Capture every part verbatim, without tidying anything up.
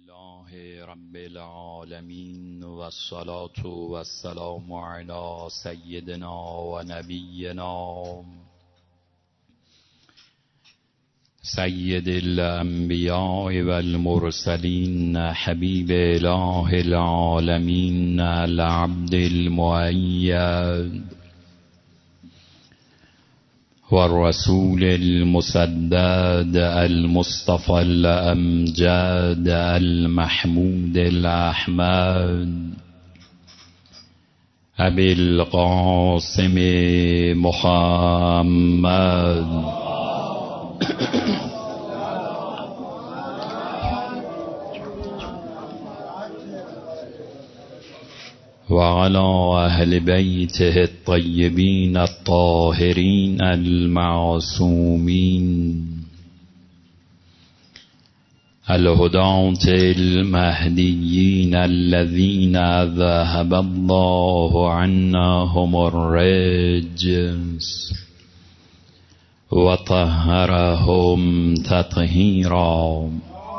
لله رب العالمين والصلاة والسلام على سيدنا ونبينا سيد الأنبياء والمرسلين حبيب إله العالمين العبد المؤيد والرسول المسدد المصطفى الأمجد المحمود الأحمد أبي القاسم محمد وعلى أهل بيته الطيبين الطاهرين المعصومين الهداة المهديين الذين ذهب الله عنهم الرجس وطهرهم تطهيرا.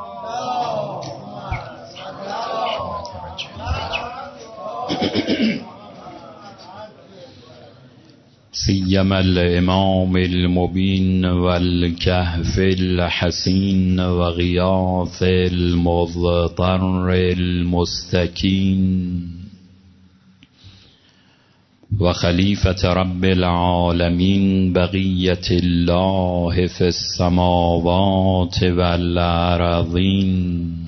سيما الإمام المبين والكهف الحسين وغياث المضطر المستكين وخليفة رب العالمين بقية الله في السماوات والأرضين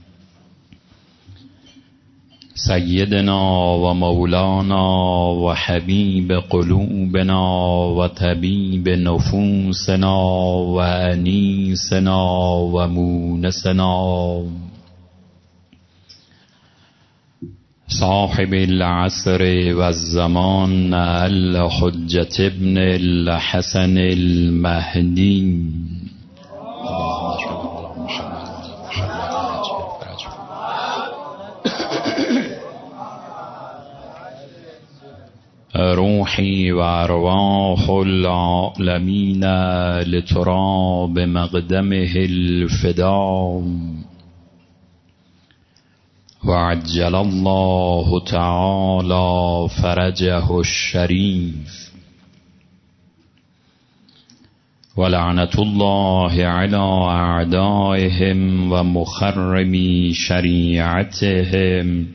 سيدنا ومولانا وحبيب قلوبنا وطبيب نفوسنا وأنيسنا ومونسنا صاحب العصر والزمان الحجة ابن الحسن المهدي روحي وأرواح العالمين لتراب مقدمه الفداء وعجل الله تعالى فرجه الشريف ولعنة الله على أعدائهم ومخربي شريعتهم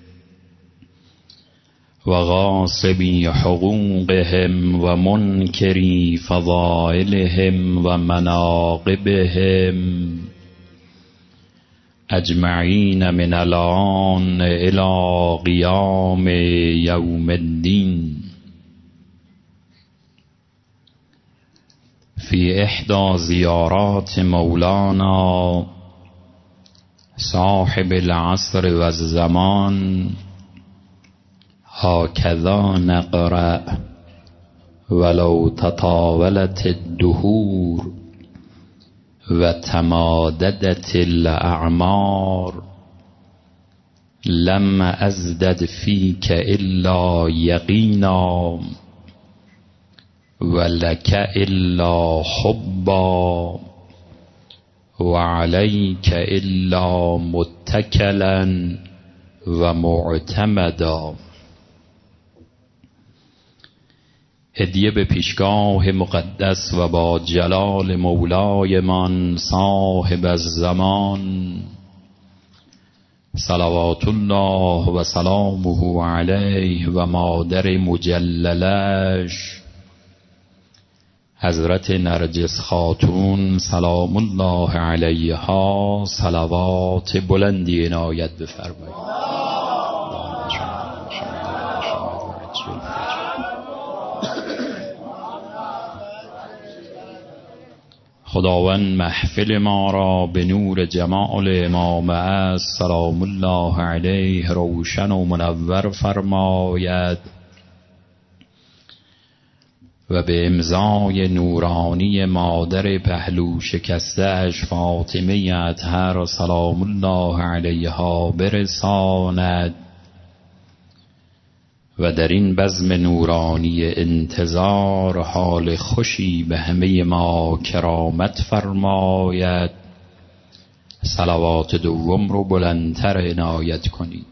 وغاصبي حقوقهم ومنكري فضائلهم ومناقبهم أجمعين من الآن إلى قيام يوم الدين. في إحدى زيارات مولانا صاحب العصر والزمان هكذا نقرأ ولو تطاولت الدهور وتماددت الأعمار لم أزدد فيك إلا يقينا ولك إلا حبا وعليك إلا متكلا ومعتمدا. هدیه به پیشگاه مقدس و با جلال مولای من صاحب الزمان صلوات الله و سلامه علیه و مادر مجللش حضرت نرجس خاتون سلام الله علیها صلوات بلندی عنایت بفرمایید. خداوند محفل ما را به نور جمال امام است سلام الله علیه روشن و منور فرماید و به امضای نورانی مادر پهلو شکسته اش فاطمه اطهر سلام الله علیها برساند و در این بزم نورانی انتظار حال خوشی به همه ما کرامت فرماید صلوات دوم رو بلندتر عنایت کنید.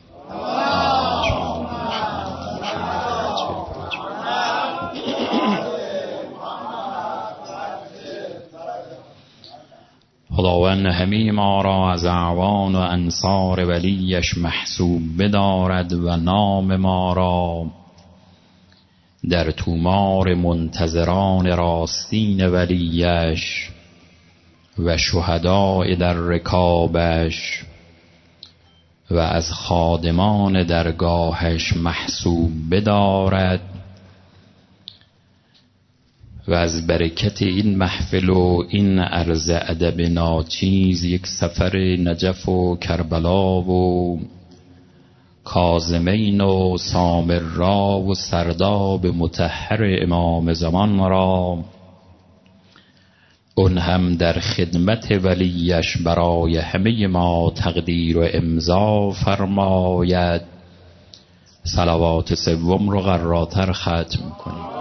خداوند همه ما را از اعوان و انصار ولیش محسوب بدارد و نام ما را در تومار منتظران راستین ولیش و شهداء در رکابش و از خادمان درگاهش محسوب بدارد و از برکت این محفل و این عرض ادب ناچیز یک سفر نجف و کربلا و کاظمین و سامرا و سرداب مطهر امام زمان را اون هم در خدمت ولیش برای همه ما تقدیر و امضا فرماید. صلوات سوم رو قراتر ختم کنیم.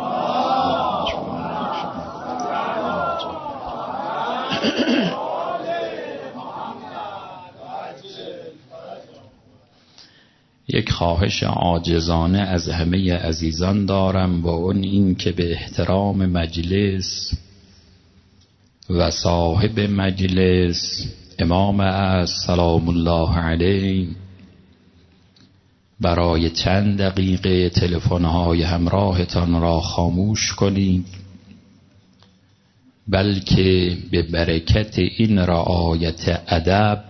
یک خواهش عاجزانه از همه عزیزان دارم و اون این که به احترام مجلس و صاحب مجلس امام اعظم سلام الله علیه برای چند دقیقه تلفن‌های همراهتان را خاموش کنید، بلکه به برکت این رعایت ادب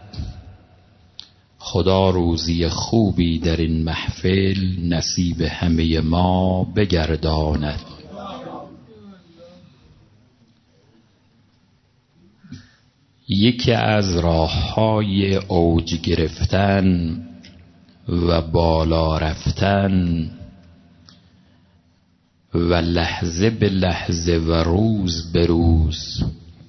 خدا روزی خوبی در این محفل نصیب همه ما بگرداند. یکی از راه‌های اوج گرفتن و بالا رفتن و لحظه به لحظه و روز به روز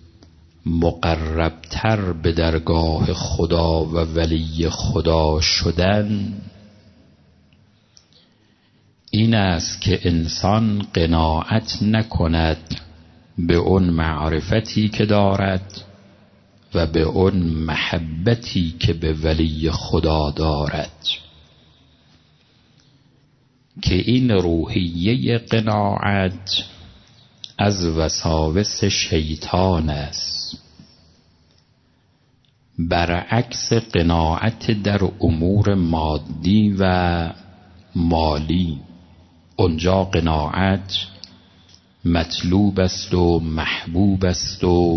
مقربتر به درگاه خدا و ولی خدا شدن این است که انسان قناعت نکند به اون معرفتی که دارد و به اون محبتی که به ولی خدا دارد، که این روحیه قناعت از وساوس شیطان است، برعکس قناعت در امور مادی و مالی. اونجا قناعت مطلوب است و محبوب است و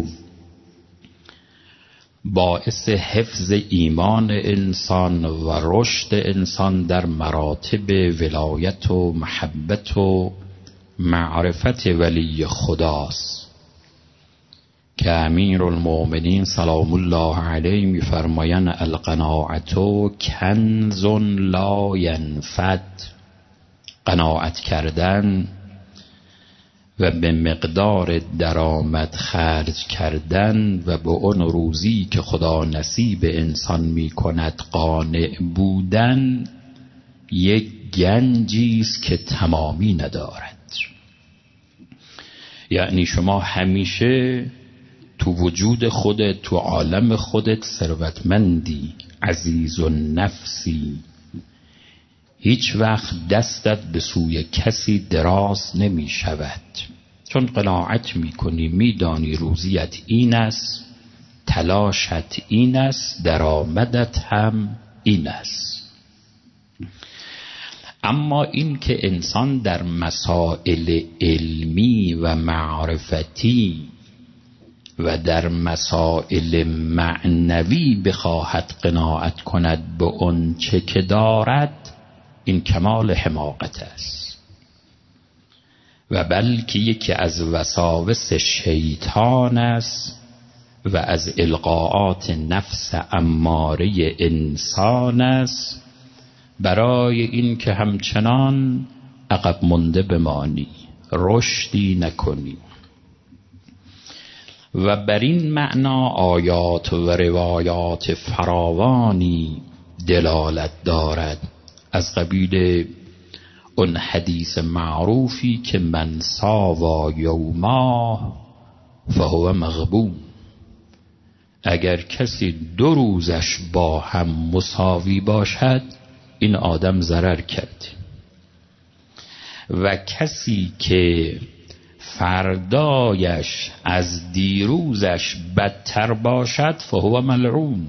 باعث حفظ ایمان انسان و رشد انسان در مراتب ولایت و محبت و معرفت ولی خداست، که امیر المؤمنین سلام الله علیه می‌فرمایند القناعت کنز لا ینفد. قناعت کردن و به مقدار درآمد خرج کردن و به اون روزی که خدا نصیب انسان می کند قانع بودن یک گنجی است که تمامی ندارد. یعنی شما همیشه تو وجود خودت، تو عالم خودت ثروتمندی، عزیز و نفسی، هیچ وقت دستت به سوی کسی دراز نمی شود، چون قناعت می کنی، می دانی روزیت این است، تلاشت این است، درآمدت هم این است. اما این که انسان در مسائل علمی و معرفتی و در مسائل معنوی بخواهد قناعت کند به اون چه که دارد، این کمال حماقت است و بلکه یکی از وساوس شیطان است و از القاءات نفس اماره انسان است، برای این که همچنان عقب مونده بمانی، رشدی نکنی. و بر این معنا آیات و روایات فراوانی دلالت دارد، از قبیل اون حدیث معروفی که من ساوا یوما فهو مغبون. اگر کسی دو روزش با هم مساوی باشد این آدم ضرر کرده و کسی که فردایش از دیروزش بدتر باشد فهو ملعون.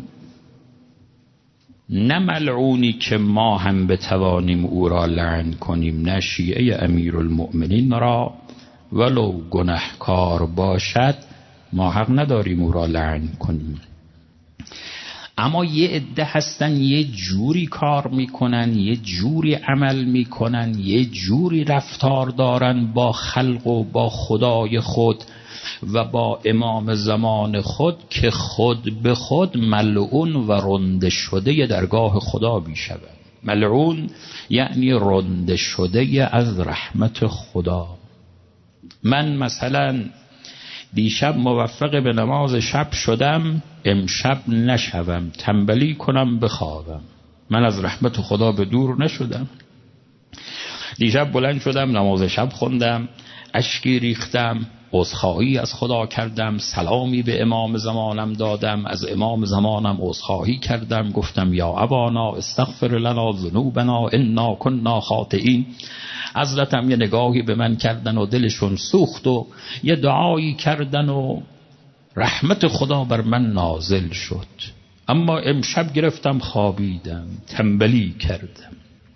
نه ملعونی که ما هم بتوانیم او را لعن کنیم، نه شیعه امیرالمؤمنین را ولو گنهکار باشد ما حق نداریم او را لعن کنیم. اما یه عده هستن یه جوری کار میکنن، یه جوری عمل میکنن، یه جوری رفتار دارن با خلق و با خدای خود و با امام زمان خود که خود به خود ملعون و رنده شده درگاه خدا میشوند. ملعون یعنی رنده شده از رحمت خدا. من مثلا دیشب موفق به نماز شب شدم، امشب نشوم، تنبلی کنم بخوابم، من از رحمت خدا به دور نشدم. دیشب بلند شدم، نماز شب خوندم، اشکی ریختم، عذرخواهی از خدا کردم، سلامی به امام زمانم دادم، از امام زمانم عذرخواهی کردم، گفتم یا ابانا استغفر لنا ذنوبنا انا كنا خاطئین. حضرتم یه نگاهی به من کردن و دلشون سوخت و یه دعایی کردن و رحمت خدا بر من نازل شد. اما امشب گرفتم خوابیدم، تنبلی کردم.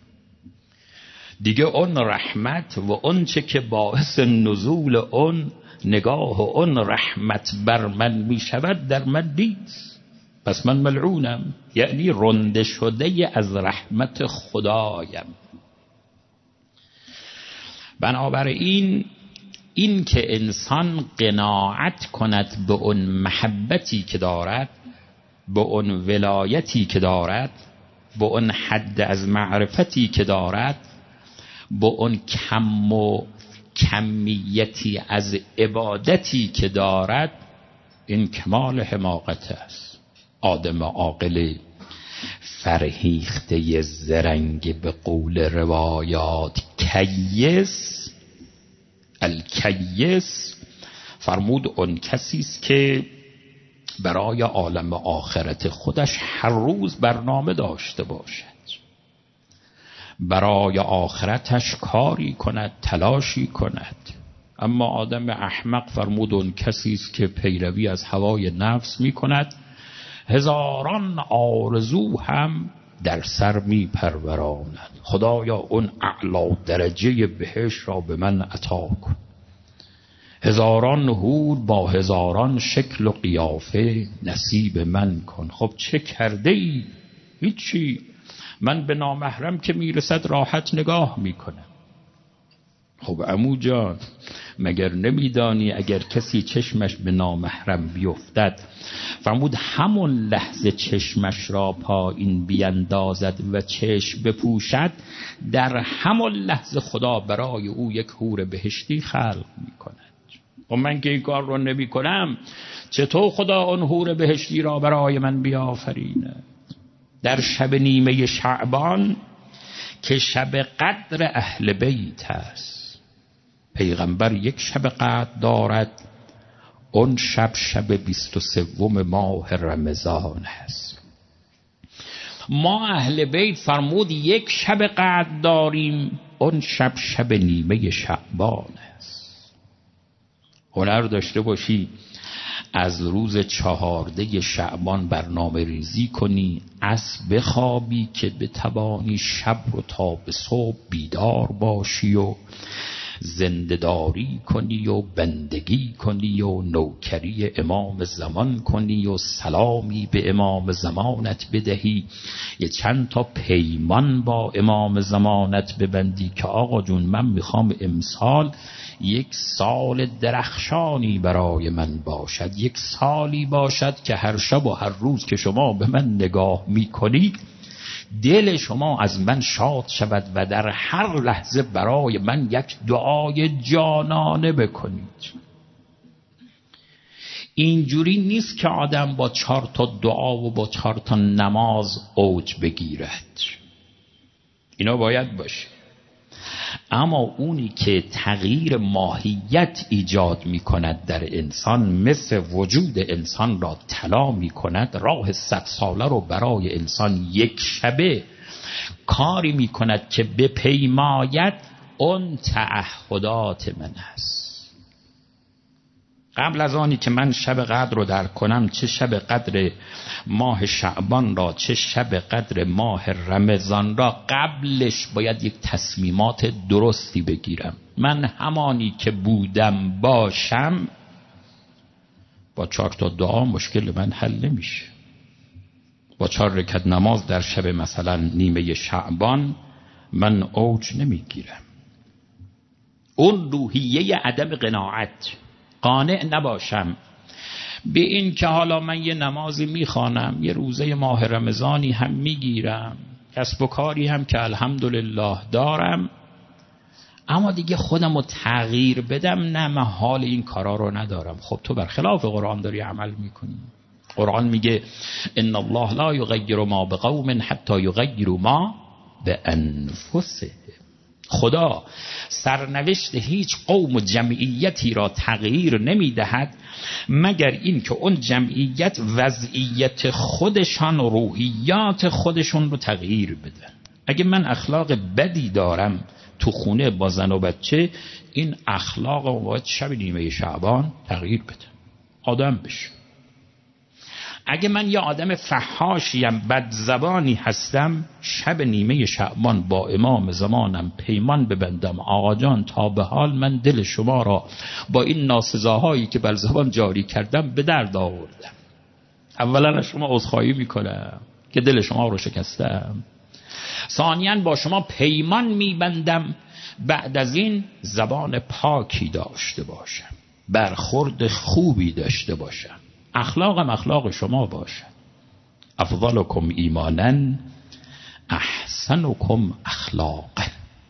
دیگه اون رحمت و اون چه که باعث نزول اون نگاه و اون رحمت بر من می شود در من نیست. پس من ملعونم، یعنی رنده شده از رحمت خدایم. بنابراین این که انسان قناعت کند به اون محبتی که دارد، به اون ولایتی که دارد، به اون حد از معرفتی که دارد، به اون کم و کمیتی از عبادتی که دارد، این کمال حماقت است. آدم عاقل فرهیخته زرنگ به قول روایات کیس، الکیس فرمود اون کسی است که برای عالم آخرت خودش هر روز برنامه داشته باشد، برای آخرتش کاری کند، تلاشی کند. اما آدم احمق فرمود اون کسی است که پیروی از هوای نفس می کند، هزاران آرزو هم در سر می پروراند. خدایا اون اعلی درجه بهشت را به من عطا کن. هزاران حور با هزاران شکل و قیافه نصیب من کن. خب چه کرده ای؟ هیچی. من به نامحرم که میرسد راحت نگاه میکنم. خب عمو جان مگر نمیدانی اگر کسی چشمش به نامحرم بیفتد فرمود همون لحظه چشمش را پایین بیندازد و چشم بپوشد، در همون لحظه خدا برای او یک حور بهشتی خلق میکند. و من که این کار رو نمی کنم چطور خدا اون حور بهشتی را برای من بیافریند؟ در شب نیمه شعبان که شب قدر اهل بیت است، پیغمبر یک شب قدر دارد، اون شب شب بیست و سوم ماه رمضان است. ما اهل بیت فرمود یک شب قدر داریم، اون شب شب نیمه شعبان است. هنر داشته باشی از روز چهارده شعبان برنامه ریزی کنی، عصر بخوابی که بتوانی شب رو تا به صبح بیدار باشی و زنده‌داری کنی و بندگی کنی و نوکری امام زمان کنی و سلامی به امام زمانت بدهی، یه چند تا پیمان با امام زمانت ببندی که آقا جون من میخوام امسال یک سال درخشانی برای من باشد، یک سالی باشد که هر شب و هر روز که شما به من نگاه میکنید دل شما از من شاد شود و در هر لحظه برای من یک دعای جانانه بکنید. اینجوری نیست که آدم با چهار تا دعا و با چهار تا نماز اوج بگیرد. اینا باید باشه. اما اونی که تغییر ماهیت ایجاد می کند در انسان، مثل وجود انسان را طلا می کند، راه صد ساله رو برای انسان یک شبه کاری می کند که بپیماید، اون تعهدات من است. قبل از آنی که من شب قدر رو در کنم، چه شب قدر ماه شعبان را، چه شب قدر ماه رمضان را، قبلش باید یک تصمیمات درستی بگیرم. من همانی که بودم باشم، با چهار تا دعا مشکل من حل نمیشه. با چهار رکعت نماز در شب مثلا نیمه شعبان من اوج نمیگیرم. اون روحیه عدم قناعت، قانع نباشم به این که حالا من یه نمازی میخوانم، یه روزه ماه رمضانی هم میگیرم، کسب و کاری هم که الحمدلله دارم، اما دیگه خودم رو تغییر بدم، نه من حال این کارا رو ندارم. خب تو برخلاف قرآن داری عمل میکنی. قرآن میگه ان الله لا یغیر ما بقوم حتی یغیروا ما بانفسهم. خدا سرنوشت هیچ قوم و جمعیتی را تغییر نمیدهد مگر این که اون جمعیت وضعیت خودشان و روحیات خودشون رو تغییر بدن. اگه من اخلاق بدی دارم تو خونه با زن و بچه، این اخلاق رو باید شب نیمه شعبان تغییر بده، آدم بشه. اگه من یه آدم فحاشیم، بدزبانی هستم، شب نیمه شعبان با امام زمانم پیمان ببندم، آقا جان تا به حال من دل شما را با این ناسزاهایی که بر زبان جاری کردم به درد آوردم. اولا از شما عذرخواهی میکنم که دل شما رو شکستم. ثانیاً با شما پیمان میبندم بعد از این زبان پاکی داشته باشم، برخورد خوبی داشته باشم، اخلاقم اخلاق شما باشد. افضلکم ایمانا احسنکم اخلاقا.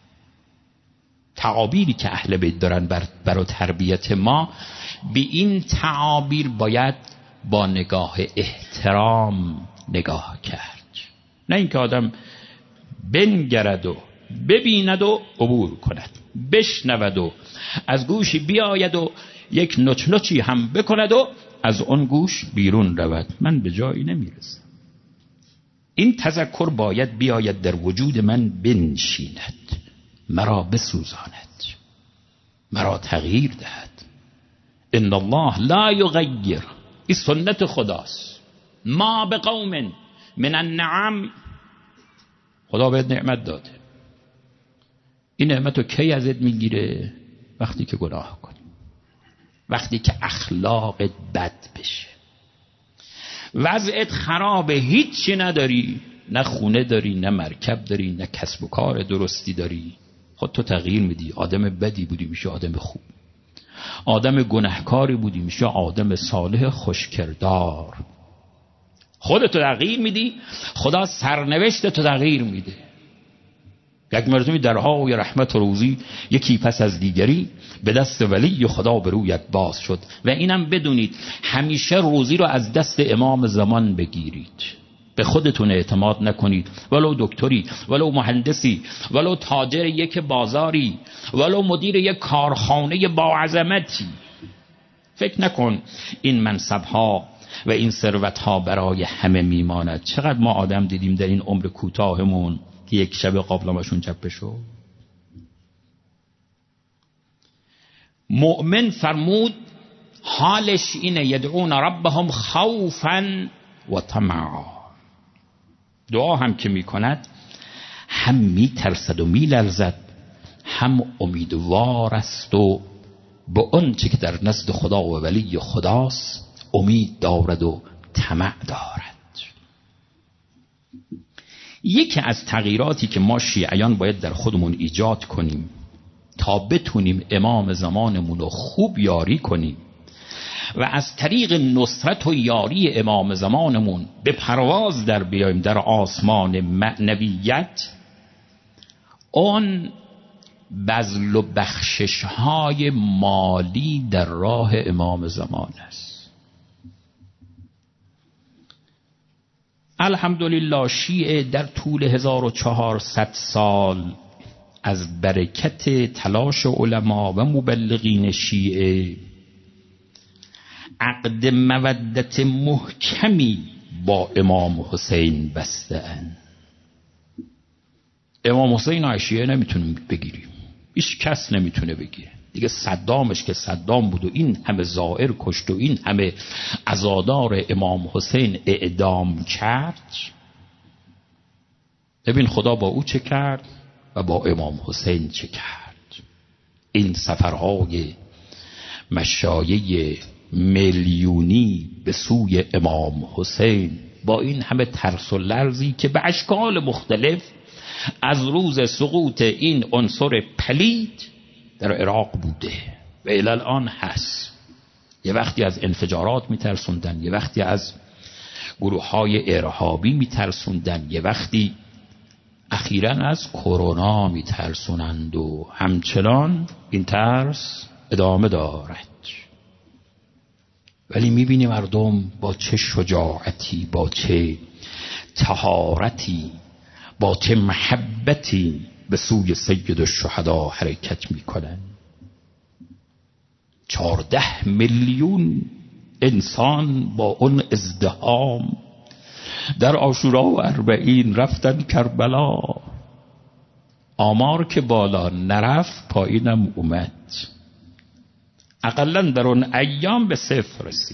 تعابیری که اهل بیت دارن بر برای تربیت ما، به این تعابیر باید با نگاه احترام نگاه کرد، نه اینکه آدم بنگرد و ببیند و عبور کند، بشنود و از گوشی بیاید و یک نوچ نوچی هم بکند و از اون گوش بیرون رود. من به جایی نمیرسم. این تذکر باید بیاید در وجود من بنشیند، مرا بسوزاند، مرا تغییر دهد. ان الله لا یغیر، این سنت خداست. ما به قوم من النعم، خدا بهت نعمت داده، این نعمت رو کی ازت میگیره؟ وقتی که گناه کنی، وقتی که اخلاقت بد بشه، وضعت خرابه، هیچی نداری، نه خونه داری، نه مرکب داری، نه کسب و کار درستی داری، خود تو تغییر میدی. آدم بدی بودی میشه آدم خوب، آدم گناهکاری بودی میشه آدم صالح خوشکردار. خودتو تغییر میدی، خدا سرنوشت تو تغییر میده. یک مرتبه درهای رحمت و روزی یکی پس از دیگری به دست ولی خدا به رویت باز شد. و اینم بدونید همیشه روزی رو از دست امام زمان بگیرید، به خودتون اعتماد نکنید. ولو دکتری، ولو مهندسی، ولو تاجر یک بازاری، ولو مدیر یک کارخانه با عظمتی، فکر نکن این منصبها و این ثروتها برای همه میماند. چقدر ما آدم دیدیم در این عمر کوتاهمون که یک شب قابلمشون چپه شد. مؤمن فرمود حالش اینه یدعون ربهم خوفا و طمعا. دعا هم که میکند هم میترسد و میلرزد، هم امیدوار است و به اون چه که در نزد خدا و ولی خداست امید دارد و طمع دارد. یکی از تغییراتی که ما شیعیان باید در خودمون ایجاد کنیم تا بتونیم امام زمانمون رو خوب یاری کنیم و از طریق نصرت و یاری امام زمانمون به پرواز در بیاییم در آسمان معنویت، اون بذل و بخشش های مالی در راه امام زمان است. الحمدلله شیعه در طول هزار و چهارصد سال از برکت تلاش علما و مبلغین شیعه عقد مودت محکمی با امام حسین بسته‌اند. امام حسین از شیعه نمیتونیم بگیریم، هیچ کس نمیتونه بگیره دیگه. صدامش که صدام بود و این همه زائر کشت و این همه عزادار امام حسین اعدام کرد، ببین خدا با او چه کرد و با امام حسین چه کرد. این سفرهای مشایع میلیونی به سوی امام حسین با این همه ترس و لرزی که به اشکال مختلف از روز سقوط این عنصر پلید در عراق بوده و الان هست. یه وقتی از انفجارات میترسوندن، یه وقتی از گروه های ارهابی میترسوندن، یه وقتی اخیراً از کرونا میترسونند و همچنان این ترس ادامه دارد. ولی میبینی مردم با چه شجاعتی، با چه طهارتی، با چه محبتی به سوی سید الشهدا حرکت میکنن. چهارده میلیون انسان با اون ازدحام در عاشورا و اربعین رفتن کربلا. آمار که بالا نرفت پایینم اومد، اقلا در اون ایام به صفر رسید،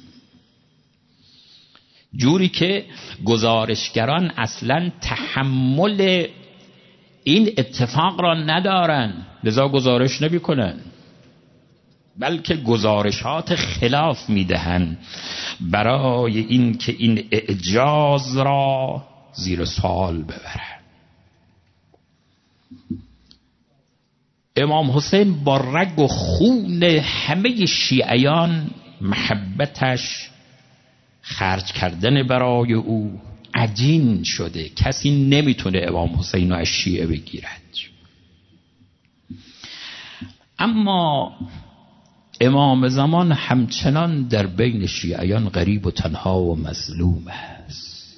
جوری که گزارشگران اصلا تحمل این اتفاق را ندارن، لذا گزارش نمی کنن، بلکه گزارشات خلاف میدهن برای این که این اعجاز را زیر سوال ببرن. امام حسین با رگ و خون همه شیعیان محبتش، خرج کردن برای او عجین شده. کسی نمیتونه امام حسین رو از شیعه بگیرد. اما امام زمان همچنان در بین شیعیان غریب و تنها و مظلوم است.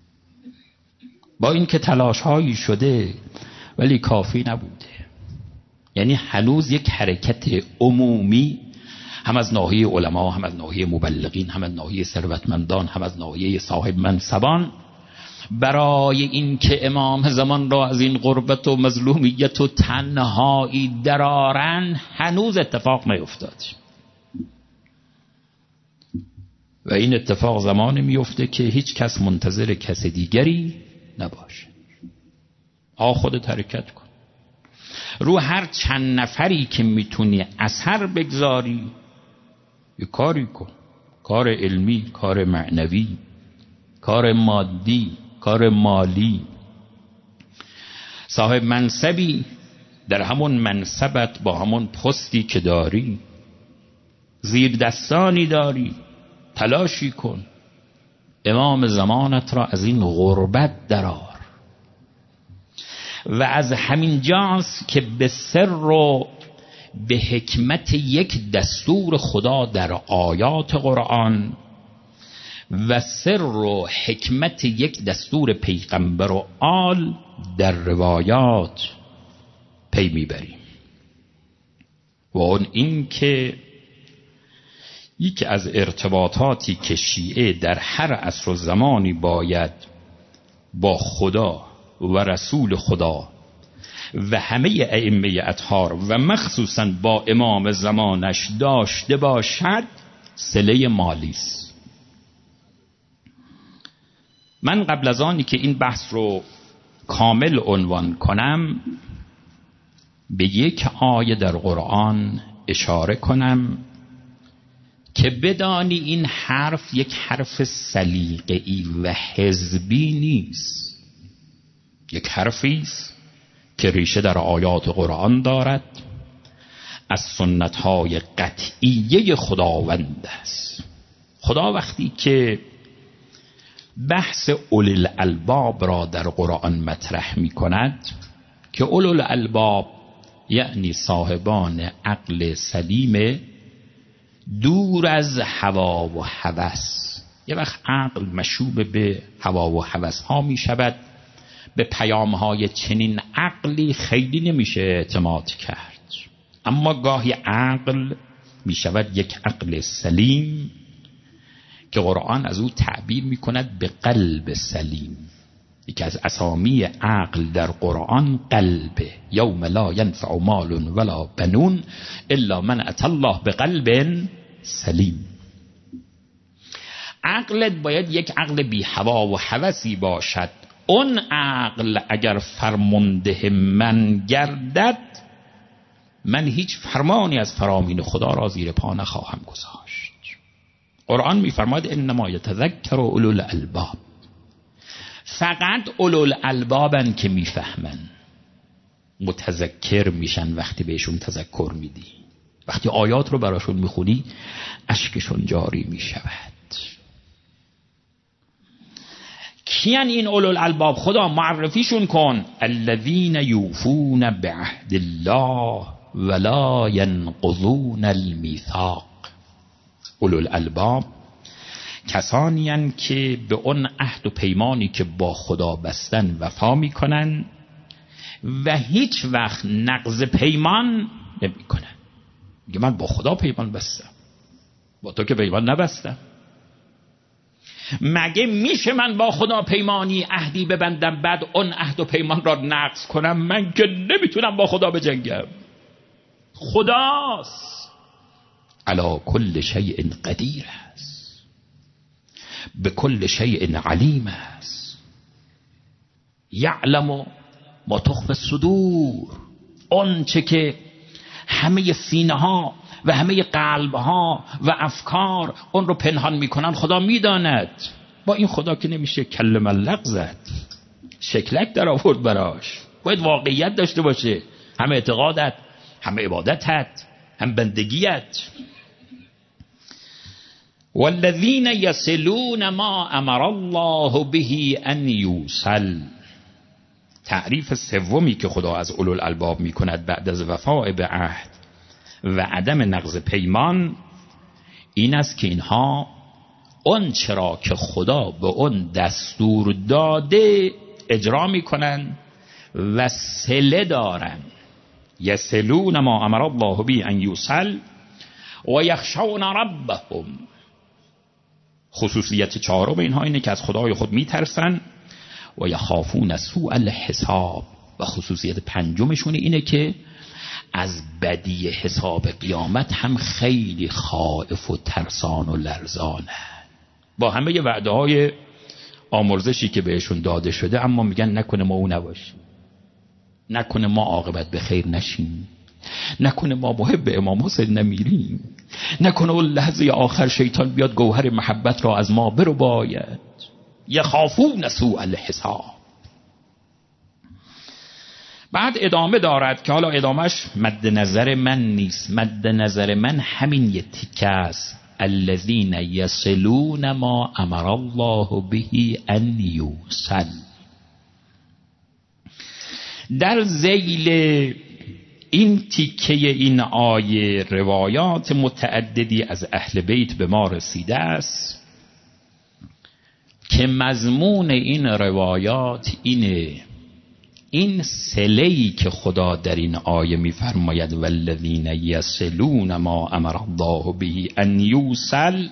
با این که تلاش هایی شده ولی کافی نبوده. یعنی هنوز یک حرکت عمومی هم از ناحیه علما، هم از ناحیه مبلغین، هم از ناحیه ثروتمندان، هم از ناحیه صاحب منصبان برای این که امام زمان را از این غربت و مظلومیت و تنهایی درارن هنوز اتفاق نیفتاد. و این اتفاق زمانی میفته که هیچ کس منتظر کس دیگری نباشه. آ خودت حرکت کن، رو هر چند نفری که میتونی اثر بگذاری یه کاری کن، کار علمی، کار معنوی، کار مادی، کار مالی. صاحب منصبی در همون منصبت با همون پستی که داری، زیر دستانی داری، تلاشی کن امام زمانت را از این غربت درار. و از همین جاست که به سر و به حکمت یک دستور خدا در آیات قرآن و سر و حکمت یک دستور پیغمبر و آل در روایات پی میبریم. و اون این که یکی از ارتباطاتی که شیعه در هر عصر و زمانی باید با خدا و رسول خدا و همه ائمه اطهار و مخصوصا با امام زمانش داشته باشد صله مالی است. من قبل از آنی که این بحث رو کامل عنوان کنم به یک آیه در قرآن اشاره کنم که بدانی این حرف یک حرف سلیقه‌ای و حزبی نیست، یک حرفی است که ریشه در آیات قرآن دارد، از سنت‌های قطعیه خداوند است. خدا وقتی که بحث اولی الالباب را در قرآن مطرح می کند که اولی الالباب یعنی صاحبان عقل سلیم دور از هوا و هوس. یه وقت عقل مشوب به هوا و هوس ها می شود، به پیام‌های چنین عقلی خیلی نمیشه اعتماد کرد. اما گاهی عقل میشود یک عقل سلیم که قرآن از او تعبیر میکند به قلب سلیم. یکی از اسامی عقل در قرآن قلبه. یوم لا ینفع مال ولا بنون الا من اتى الله بقلب سلیم. عقلت باید یک عقل بی هوا و هوسی باشد. اون عقل اگر فرمانده من گردد، من هیچ فرمانی از فرامین خدا را زیر پا نخواهم گذاشت. قرآن می‌فرماید انما یتذکر اولو الالباب. فقط اولو الالبابن که میفهمن، متذکر میشن وقتی بهشون تذکر میدی. وقتی آیات رو براشون میخونی اشکشون جاری میشود. کیان این اولو الالباب؟ خدا معرفیشون کن. الذین یوفون بعهد الله ولا ینقضون المیثاق. اولو الالباب کسانی هستند که به اون عهد و پیمانی که با خدا بستن وفا میکنن و هیچ وقت نقض پیمان نمیکنن. میگه من با خدا پیمان بستم، با تو که پیمان نبستم. مگه میشه من با خدا پیمانی عهدی ببندم بعد اون عهد و پیمان را نقض کنم؟ من که نمیتونم با خدا بجنگم. خداست، علی کل شیء قدیر است، به کل شیء علیم است، یعلم ما تخفی الصدور. اون چه که همه سینه ها و همه قلب ها و افکار اون رو پنهان میکنن خدا میداند. با این خدا که نمیشه کلمه لغو زد، شکلک در آورد براش. باید واقعیت داشته باشه، هم اعتقادت، هم عبادتت، هم بندگیت. والذین یصلون ما امر الله به ان یوصل. تعریف سومی که خدا از اولو الالباب میکند بعد از وفاء به عهد و عدم نقض پیمان این است که اینها اون چرا که خدا به اون دستور داده اجرا میکنن و صله دارن. یصلون ما امر الله به ان یوصل و یخشون ربهم. خصوصیت چهارم اینها اینه که از خدای خود میترسن و یخافون سوء الحساب. و خصوصیت پنجمشون اینه که از بدی حساب قیامت هم خیلی خائف و ترسان و لرزانه. با همه ی وعده های آمرزشی که بهشون داده شده، اما میگن نکنه ما او نباشیم، نکنه ما عاقبت به خیر نشیم، نکنه ما محب امام حسین نمیریم، نکنه اون لحظه آخر شیطان بیاد گوهر محبت را از ما برو باید. یخافون سوء الحساب. بعد ادامه دارد که حالا ادامهش مد نظر من نیست، مد نظر من همین یه تیکه است. الذین یصلون ما امر الله به ان یوصل. در ذیل این تیکه این آیه روایات متعددی از اهل بیت به ما رسیده است که مضمون این روایات اینه: این صله‌ای که خدا در این آیه می‌فرماید والذین یصلون ما امر الله به ان یوصل،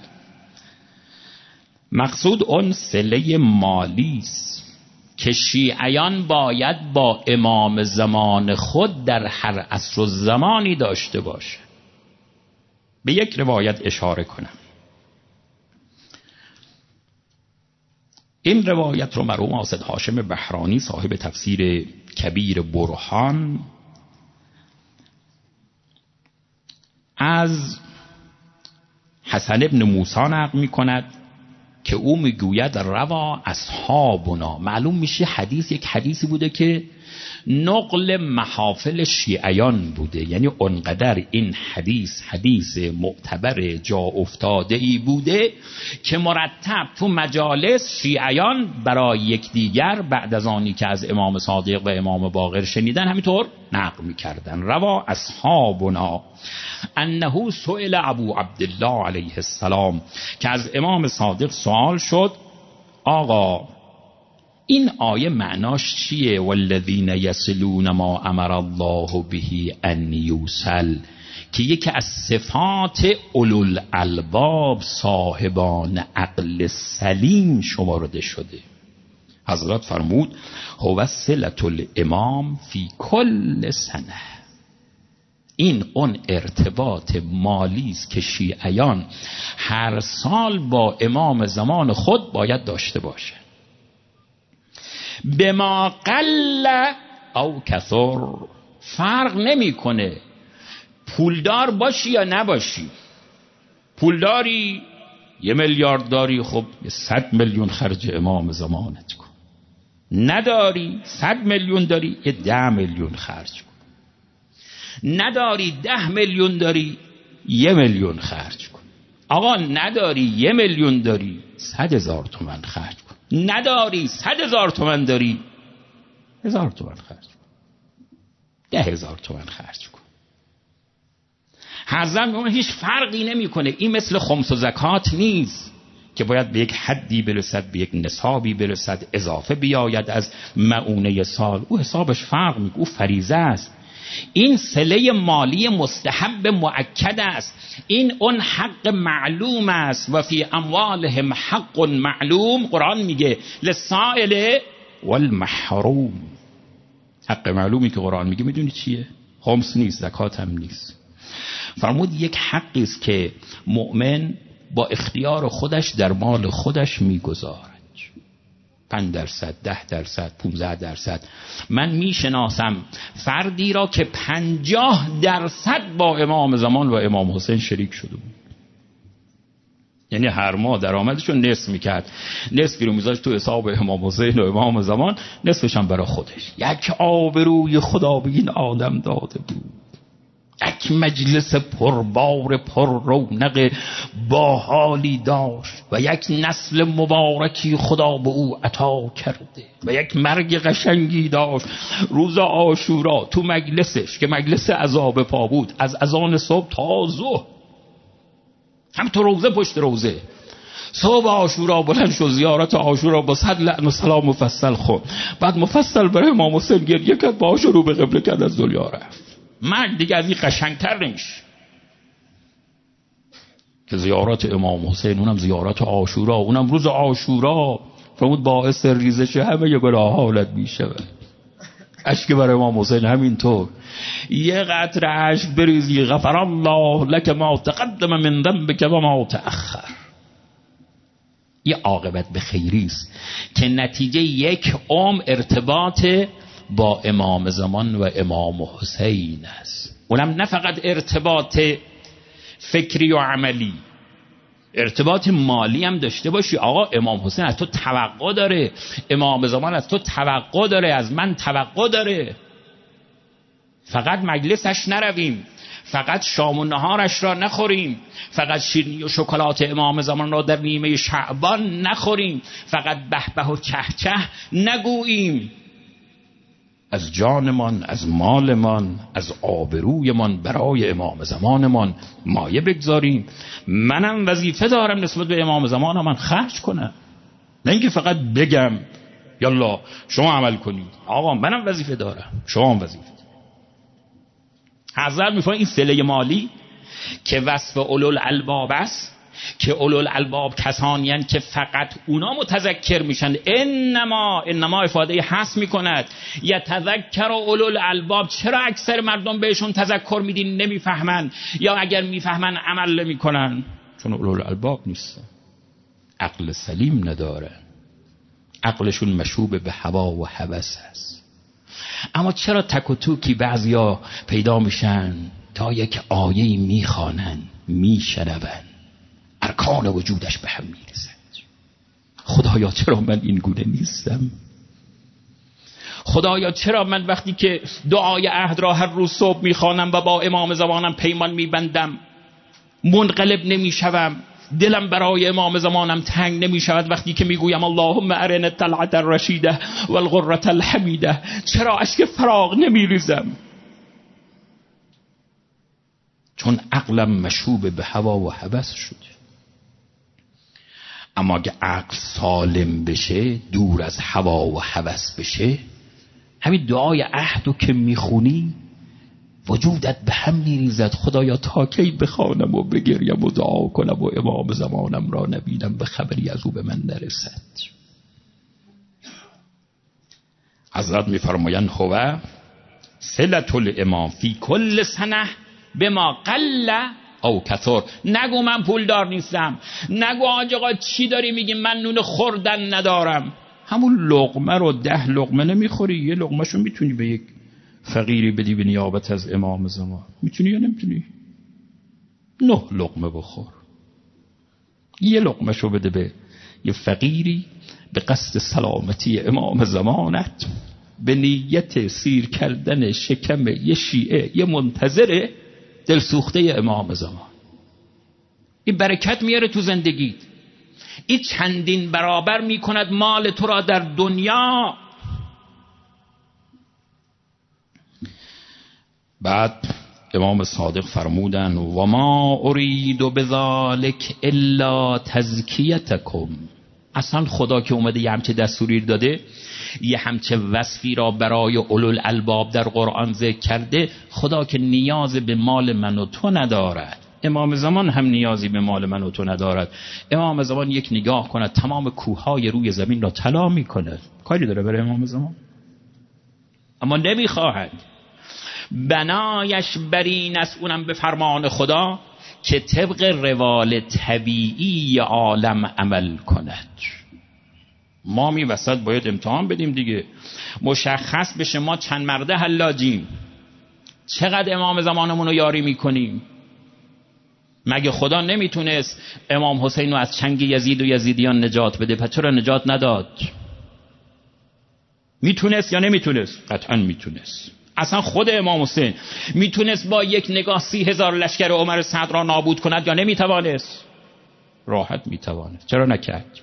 مقصود اون صله مالی است که شیعیان باید با امام زمان خود در هر عصر و زمانی داشته باشه. به یک روایت اشاره کنم. این روایت رو مرحوم حاسد هاشم بهرانی صاحب تفسیر کبیر برهان از حسن ابن موسی نقل می کند که او میگوید روا اصحابنا. معلوم میشه حدیث یک حدیثی بوده که نقل محافل شیعیان بوده، یعنی اونقدر این حدیث حدیث معتبر جا افتاده ای بوده که مرتب تو مجالس شیعیان برای یکدیگر بعد از آنی که از امام صادق و امام باقر شنیدن همینطور نقل میکردن. روا اصحابنا انه سئل ابو عبدالله علیه السلام، که از امام صادق سوال شد آقا این آیه معناش چیه؟ والذین یصلون ما امر الله به ان یوصل، که یکی از صفات اولوالالباب صاحبان عقل سلیم شمرده شده. حضرت فرمود هو صلة الامام فی کل سنه. این اون ارتباط مالی است که شیعیان هر سال با امام زمان خود باید داشته باشه. بما قل او کثر، فرق نمیکنه پولدار باشی یا نباشی. پولداری یه میلیارد داری، خب صد میلیون خرج امام زمانت کن. نداری صد میلیون داری، یه ده میلیون خرج کن. نداری ده میلیون داری، یه میلیون خرج کن. آقا نداری یه میلیون داری، صد هزار تومن خرج کن. نداری صد هزار تومن داری، هزار تومن خرج کن. ده هزار تومن خرج کن. حضرت اون هیچ فرقی نمیکنه. این مثل خمس و زکات نیست که باید به یک حدی برسد، به یک نصابی برسد، اضافه بیاید از معونه سال. او حسابش فرق میکنه، او فریضه است. این صله مالی مستحب مؤکد است. این اون حق معلوم است. و فی اموالهم حق معلوم. قرآن میگه للسائل والمحروم. حق معلومی که قرآن میگه میدونی چیه؟ خمس نیست، زکات هم نیست. فرمود یک حقی است که مؤمن با اختیار خودش در مال خودش میگذارد. پنج درصد، ده درصد، پونزده درصد. من میشناسم فردی را که پنجاه درصد با امام زمان و امام حسین شریک شده بود. یعنی هر ماه درآمدشو نصف میکرد، نصفی رو میذاشت تو حساب امام حسین و امام زمان، نصفش هم برای خودش. یک آبروی خدا به این آدم داده بود، یک مجلس پربار پر رونق باحالی داشت و یک نسل مبارکی خدا به او عطا کرده و یک مرگ قشنگی داشت. روز عاشورا تو مجلسش که مجلس عذاب پا بود، از اذان صبح تا ظهر هم تو روزه پشت روزه، صبح عاشورا بلند شد زیارت عاشورا با صد لعن و سلام مفصل خون، بعد مفصل برای امام حسین گریه کرد، با عاشورا به قبله کرد، از دنیا رفت. مرگ دیگه از این قشنگتر نمیشه که زیارت امام حسین، اونم زیارت عاشورا، اونم روز عاشورا. فرمود باعث ریزش همه گناه حالت میشه. اشک برای امام حسین همینطور. یه قطره اشک بریزی غفر الله لک ما تقدم من ذنبک و ما تأخر. یه عاقبت به خیری است که نتیجه یک عمر ارتباط با امام زمان و امام حسین است. اونم نه فقط ارتباط فکری و عملی، ارتباط مالی هم داشته باشی. آقا امام حسین از تو توقع داره، امام زمان از تو توقع داره، از من توقع داره. فقط مجلسش نرویم، فقط شام و نهارش را نخوریم، فقط شیرینی و شکلات امام زمان را در نیمه شعبان نخوریم، فقط به به و چه چه نگوییم. از جانمان، از مالمان، از آبرویمان برای امام زمانمان مایه بگذاریم. منم وظیفه دارم نسبت به امام زمان من خرج کنم، نه اینکه فقط بگم یالا شما عمل کنید. آقا منم وظیفه دارم، شما هم وظیفه. حضرت میفرماید این صله مالی که وصف اولوالالباب است، که اولوالالباب کسانی هستند که فقط اونا متذکر میشن. انما انما افاده حس میکند یتذکر اولوالالباب. چرا اکثر مردم بهشون تذکر میدین نمیفهمن، یا اگر میفهمن عمل نمیکنن؟ چون اولوالالباب نیستن، عقل سلیم ندارن، عقلشون مشوب به هوا و هوس است. اما چرا تک و توکی بعضیا پیدا میشن تا یک آیه‌ای میخوانن، میشنون، ارکان وجودش به هم میرسد؟ خدایا چرا من این گونه نیستم؟ خدایا چرا من وقتی که دعای عهد را هر روز صبح میخوانم و با امام زمانم پیمان میبندم منقلب نمیشوم؟ دلم برای امام زمانم تنگ نمیشود وقتی که میگویم اللهم ارنا الطلعة الرشیده والغرة الحمیده؟ چرا اشک فراق نمیریزم؟ چون عقلم مشوب به هوا و هوس شده. اما اگه عقل سالم بشه، دور از هوا و هوس بشه، همین دعای عهدو که میخونی وجودت به هم میریزد. خدایا تا کی بخوانم و بگریم و دعا کنم و امام زمانم را نبینم به خبری از او به من نرسد. حضرت میفرمایند هو صلة الامام فی کل سنه بما قل او کثر. نگو من پولدار نیستم، نگو آج آقا چی داری میگی من نون خوردن ندارم. همون لقمه رو ده لقمه نمیخوری، یه لقمهشو میتونی به یک فقیری بدی به نیابت از امام زمان. میتونی یا نمیتونی؟ نه لقمه بخور، یه لقمهشو بده به یه فقیری به قصد سلامتی امام زمانت، به نیت سیر کردن شکم یه شیعه، یه منتظر دلسوخته امام زمان. این برکت میاره تو زندگیت، این چندین برابر میکند مال تو را در دنیا. بعد امام صادق فرمودن و ما ارید بذالک الا تزکیتکم. اصلا خدا که اومده یه همچه دستوری داده، یه همچه وصفی را برای اولو الالباب در قرآن ذکر کرده، خدا که نیاز به مال من و تو ندارد، امام زمان هم نیازی به مال من و تو ندارد. امام زمان یک نگاه کند تمام کوههای روی زمین را طلا میکند. کاری داره برای امام زمان؟ اما نمیخواهد. بنایش بر این است، اونم به فرمان خدا، که طبق روال طبیعی عالم عمل کند. ما می وسط باید امتحان بدیم دیگه، مشخص بشه ما چند مرده حلاجیم، چقدر امام زمانمون رو یاری میکنیم. مگه خدا نمیتونست امام حسین رو از چنگ یزید و یزیدیان نجات بده؟ پس چرا نجات نداد؟ میتونست یا نمیتونست؟ قطعا میتونست. اصلا خود امام حسین میتونست با یک نگاه سی هزار لشکر عمر سعد را نابود کند یا نمیتوانست؟ راحت میتوانست. چرا نکرد؟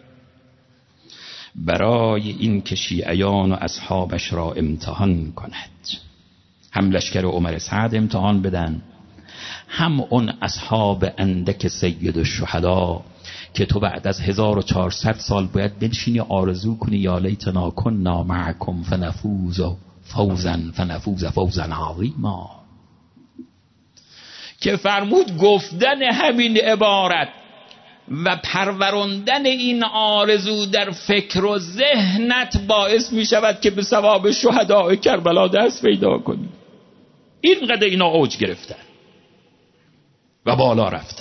برای این که شیعیان و اصحابش را امتحان کند، هم لشکر عمر سعد امتحان بدن، هم اون اصحاب اندک سید الشهدا که تو بعد از هزار و چهارصد سال باید بنشینی آرزو کنی یا لیتنا کنا معکم فنفوز فوزا فنفوز فوزا عظیما. که فرمود گفتن همین عبارت و پروراندن این آرزو در فکر و ذهنت باعث می شود که به ثواب شهداء کربلا دست پیدا کنی. اینقدر اینا اوج گرفتن و بالا رفتن.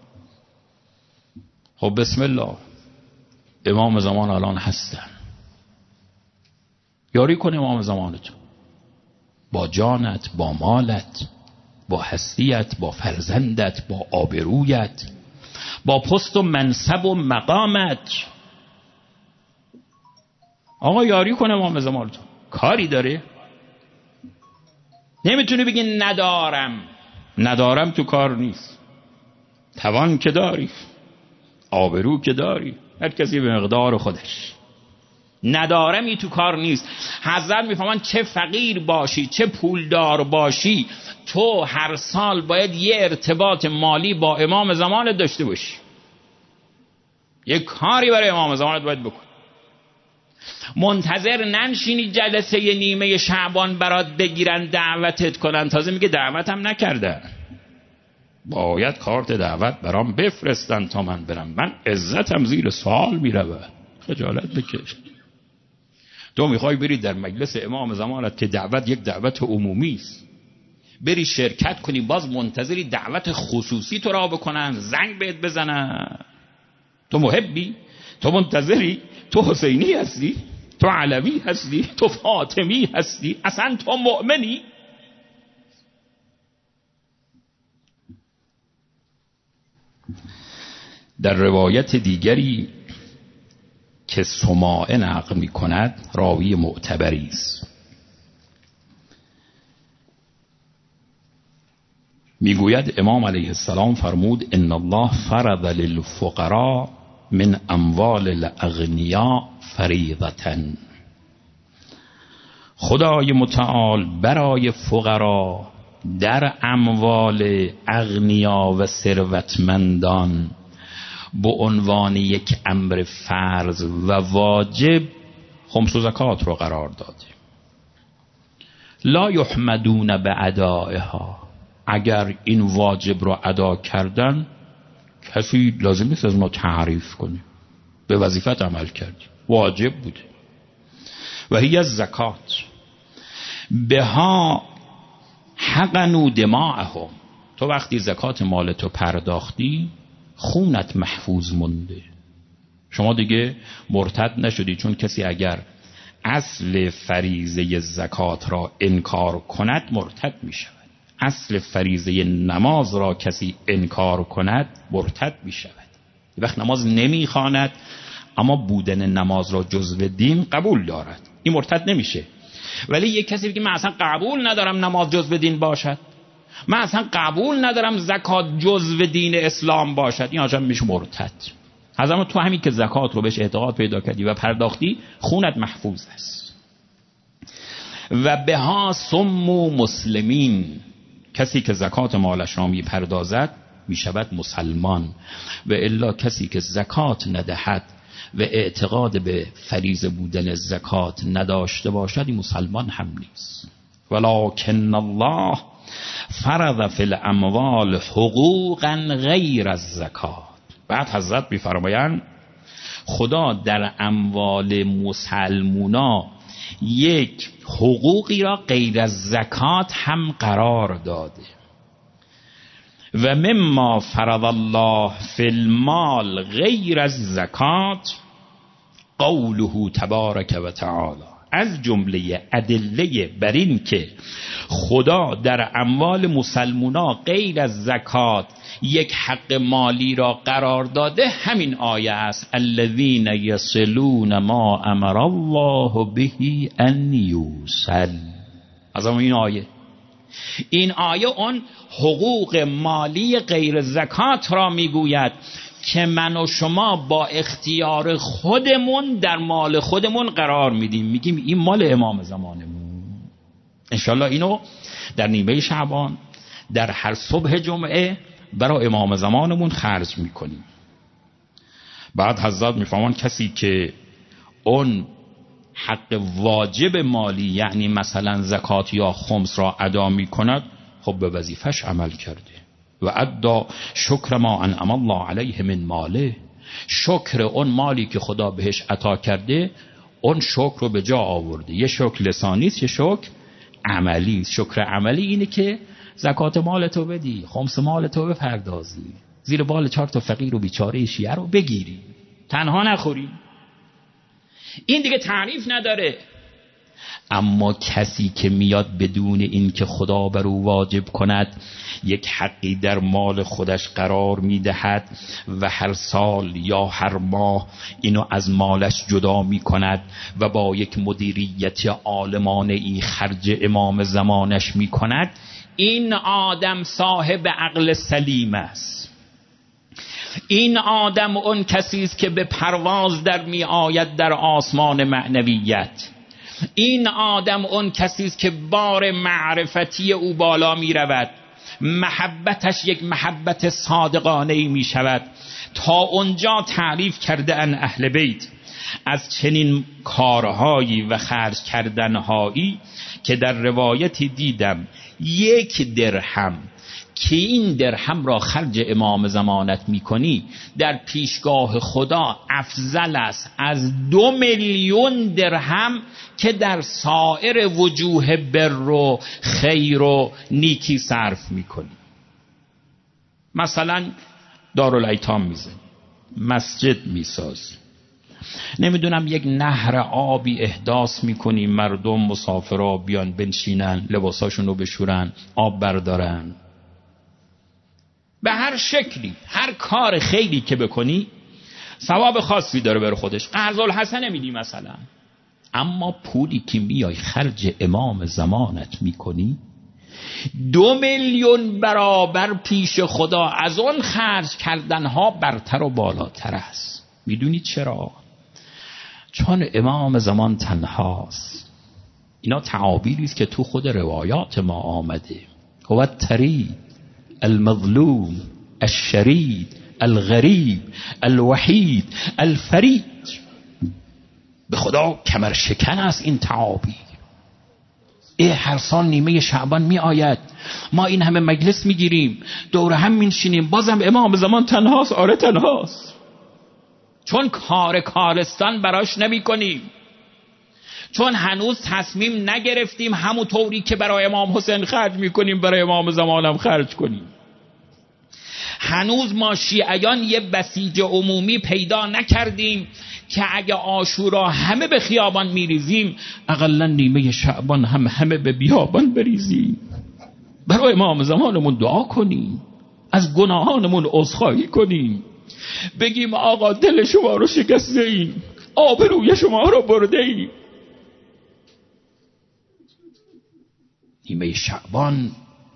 خب بسم الله، امام زمان الان هستن، یاری کن امام زمانتو با جانت، با مالت، با هستیت، با فرزندت، با آبرویت، با پست و منصب و مقامت. آقا یاری کن امام زمانتو. کاری داره؟ نمیتونی بگی ندارم. ندارم تو کار نیست. توان که داری، آبرو که داری، هر کسی به مقدار خودش. ندارمی تو کار نیست. حضرت میفهمن چه فقیر باشی، چه پولدار باشی، تو هر سال باید یه ارتباط مالی با امام زمانت داشته باشی. یه کاری برای امام زمانت باید بکن. منتظر ننشینی جلسه نیمه شعبان برات بگیرن دعوتت کنن. تازه میگه دعوتم نکردن، باید کارت دعوت برام بفرستن تا من برم. من عزتم زیر سوال میرود. خجالت بکش. تو میخوای بری در مجلس امام زمانت که دعوت یک دعوت عمومی است، بری شرکت کنی، باز منتظری دعوت خصوصی تو را بکنن، زنگ بهت بزنن؟ تو محبی؟ تو منتظری؟ تو حسینی هستی؟ تو علوی هستی؟ تو فاطمی هستی؟ اصلا تو مؤمنی؟ در روایت دیگری که سماعه نقل می کند، راوی معتبری است، میگوید امام علیه السلام فرمود ان الله فرض للفقراء من اموال الاغنیاء فریضة. خدای متعال برای فقرا در اموال اغنیا و ثروتمندان به عنوان یک امر فرض و واجب خمس و زکات رو قرار داده. لا یحمدون به ادائها، اگر این واجب رو ادا کردن کسی لازم نیست از ما تعریف کنه، به وظیفت عمل کردی، واجب بوده. و هی از زکات بها حقنوا دماءهم، تو وقتی زکات مالتو پرداختی خونت محفوظ مونده، شما دیگه مرتد نشدی. چون کسی اگر اصل فریضه زکات را انکار کند مرتد می شود. اصل فریضه نماز را کسی انکار کند مرتد می شود. وقت نماز نمی خواند اما بودن نماز را جزو دین قبول دارد، این مرتد نمیشه. ولی یک کسی بگه من اصلا قبول ندارم نماز جزو دین باشد، من اصلا قبول ندارم زکات جزو دین اسلام باشد، این آجام میشه مرتد. حضرت تو همین که زکات رو بهش اعتقاد پیدا کردی و پرداختی خونت محفوظ است. و بها سمو مسلمین، کسی که زکات مالش را میپردازد میشود مسلمان. و الا کسی که زکات ندهد و اعتقاد به فریضه بودن زکات نداشته باشد این مسلمان هم نیست. ولکن الله فرض فی الاموال حقوقا غیر از زکات. بعد حضرت می‌فرمایند خدا در اموال مسلمونا یک حقوقی را غیر از زکات هم قرار داده. و مما فرض الله فی المال غیر از زکات قوله تبارک و تعالی، از جمله ادله بر این که خدا در اموال مسلمونا غیر از زکات یک حق مالی را قرار داده همین آیه است، الذین یصلون ما امر الله به ان یوصل. از این آیه این آیه اون حقوق مالی غیر زکات را میگوید که من و شما با اختیار خودمون در مال خودمون قرار میدیم، میگیم این مال امام زمانمون، انشالله اینو در نیمه شعبان در هر صبح جمعه برای امام زمانمون خرج میکنیم. بعد حضرت میفهمن کسی که اون حق واجب مالی یعنی مثلا زکات یا خمس را ادا میکند خب به وظیفش عمل کرده. و ادا شکر ما انعم الله علیه من ماله، شکر اون مالی که خدا بهش عطا کرده اون شکر رو به جا آورده. یه شکر لسانی است، یه شکر عملی. شکر عملی اینه که زکات مالتو بدی، خمس مالتو بپردازی، زیر بال چهار تا فقیر و بیچاره شیعه رو بگیری، تنها نخوری. این دیگه تعریف نداره. اما کسی که میاد بدون این که خدا بر او واجب کند یک حقی در مال خودش قرار میدهد و هر سال یا هر ماه اینو از مالش جدا میکند و با یک مدیریت عالمانه ای خرج امام زمانش میکند، این آدم صاحب عقل سلیم است. این آدم اون کسی است که به پرواز در می آید در آسمان معنویت. این آدم اون کسی است که بار معرفتی او بالا می رود، محبتش یک محبت صادقانه می شود. تا اونجا تعریف کرده ان اهل بیت از چنین کارهایی و خرج کردنهایی که در روایتی دیدم یک درهم که این درهم را خرج امام زمانت میکنی در پیشگاه خدا افضل است از دو میلیون درهم که در سایر وجوه بر و خیر و نیکی صرف میکنی. مثلا دارالایتام میزنی، مسجد میسازی، نمیدونم یک نهر آبی احداث میکنی، مردم مسافرها بیان بنشینن، لباساشون رو بشورن، آب بردارن. به هر شکلی هر کار خیری که بکنی ثواب خاصی داره بر خودش. قرض الحسنه میدی مثلا. اما پولی که میای خرج امام زمانت میکنی دو میلیون برابر پیش خدا از اون خرج کردنها برتر و بالاتر است. میدونید چرا؟ چون امام زمان تنهاست. اینا تعابیری است که تو خود روایات ما آمده. هو الطرید المظلوم الشرید الغریب الوحید الفرید. به خدا کمر شکن است این تعابیر. ای هر سال نیمه شعبان می آید، ما این همه مجلس می گیریم، دور هم می نشینیم، بازم امام زمان تنهاست. آره تنهاست، چون کار کارستان براش نمی کنیم، چون هنوز تصمیم نگرفتیم همون طوری که برای امام حسین خرج می کنیم برای امام زمان هم خرج کنیم. هنوز ما شیعیان یه بسیج عمومی پیدا نکردیم که اگه عاشورا همه به خیابان میریزیم، اقلا نیمه شعبان هم همه به بیابان بریزیم، برای امام زمانمون دعا کنیم، از گناهانمون عذرخواهی کنیم، بگیم آقا دل شما رو شکسته ایم، آبروی شما رو برده ایم. نیمه شعبان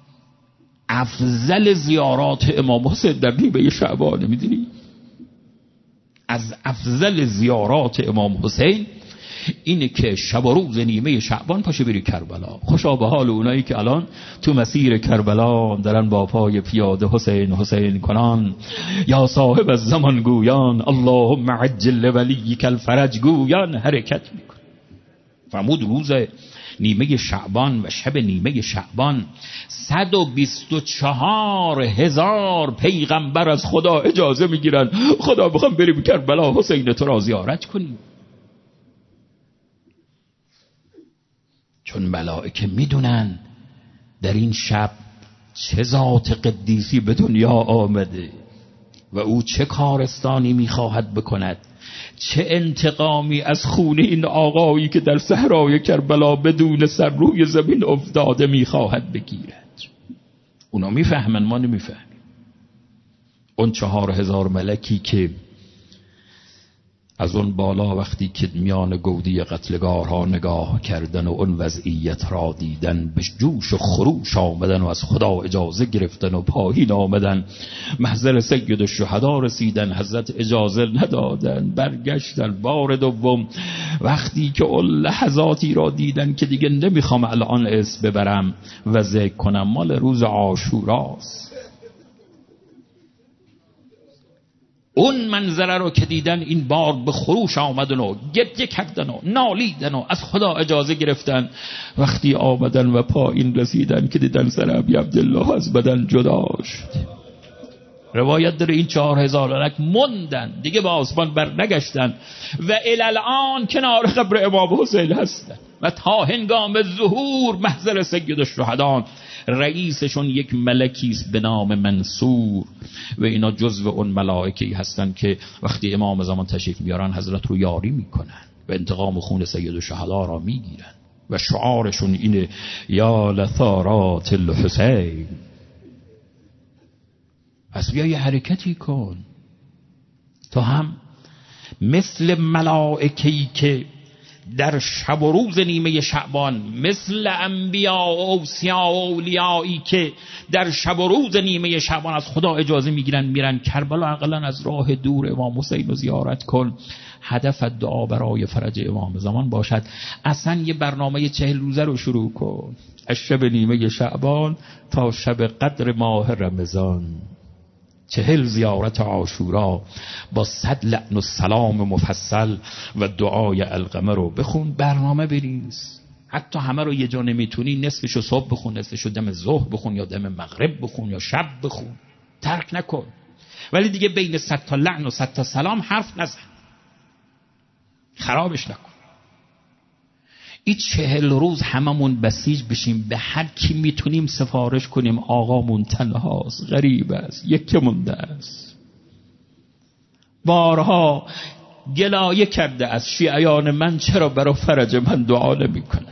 افضل زیارات امام حسین در نیمه شعبان، میدونی؟ از افضل زیارات امام حسین اینه که شب و روز نیمه شعبان پاشه بری کربلا. خوشا به حال اونایی که الان تو مسیر کربلا دارن با پای پیاده حسین حسین کنان، یا صاحب از زمان گویان اللهم عجل ولیک الفرج گویان حرکت میکن. فرمود روز نیمه شعبان و شب نیمه شعبان صد و بیست و چهار هزار پیغمبر از خدا اجازه میگیرن خدا بخوام بریم کربلا حسین تو را زیارت کنیم. چون ملائکه میدونن در این شب چه ذات قدیسی به دنیا آمده و او چه کارستانی میخواهد بکند، چه انتقامی از خون این آقایی که در صحرای کربلا بدون سر روی زمین افتاده میخواهد بگیرد. اونا میفهمن، ما نمیفهمیم. اون چهار هزار ملکی که از اون بالا وقتی که میان گودی قتلگارها نگاه کردن و اون وضعیت را دیدن، به جوش و خروش آمدن و از خدا اجازه گرفتن و پایین آمدن، محضر سید الشهدا رسیدن، حضرت اجازه ندادن، برگشتن. بار دوم وقتی که اون لحظاتی را دیدن که دیگه نمیخوام الان اسم ببرم و ذکر کنم، مال روز عاشوراست، اون منظره رو که دیدن این بار به خروش آمدن و گریه کردن و نالیدن و از خدا اجازه گرفتن. وقتی آمدن و پایین رسیدن که دیدن سر ابی عبدالله از بدن جدا شد. روایت داره این چهار هزار ملک موندن، دیگه به آسمان بر نگشتن و الان کنار قبر امام حسین هستن و تا هنگام ظهور محضر سید الشهدا رئیسشون یک ملکی است به نام منصور و اینا جزو اون ملائکه‌ای هستن که وقتی امام زمان تشریف میارن حضرت رو یاری میکنن و انتقام خون سید الشهدا را میگیرن و شعارشون اینه یا لثارات الحسین. پس بیا یه حرکتی کن تو هم مثل ملائکه‌ای که در شب و روز نیمه شعبان، مثل انبیا و اوصیا و اولیایی که در شب و روز نیمه شعبان از خدا اجازه میگیرن میرن کربلا، اقلا از راه دور امام حسین رو زیارت کن. هدف دعا برای فرج امام زمان باشد. اصلا یه برنامه چهل روزه رو شروع کن، از شب نیمه شعبان تا شب قدر ماه رمضان، چهل زیارت عاشورا با صد لعن و سلام مفصل و دعای القمه رو بخون، برنامه بریز. حتی همه رو یه جا نمیتونی، نصفشو صبح بخون، نصفشو دم ظهر بخون یا دم مغرب بخون یا شب بخون، ترک نکن. ولی دیگه بین صد تا لعن و صد تا سلام حرف نزن، خرابش نکن. این چهل روز هممون بسیج بشیم، به هر کی میتونیم سفارش کنیم آقامون تنهاست، غریب است، یکی مونده است. بارها گلایه کرده از شیعیان من چرا برای فرج من دعا نمی کنه.